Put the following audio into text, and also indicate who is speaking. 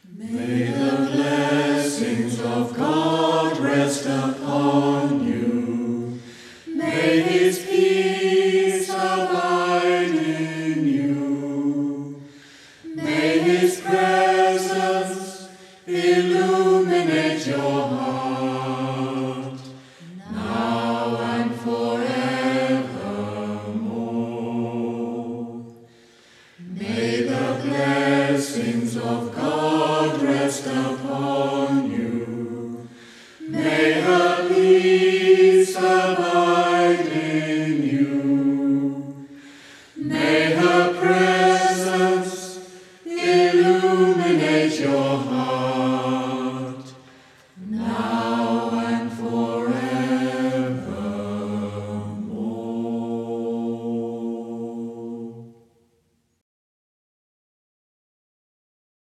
Speaker 1: May the blessings of God rest upon you. May His peace abide in you. May His presence illuminate your heart, now and forevermore. May the blessings of God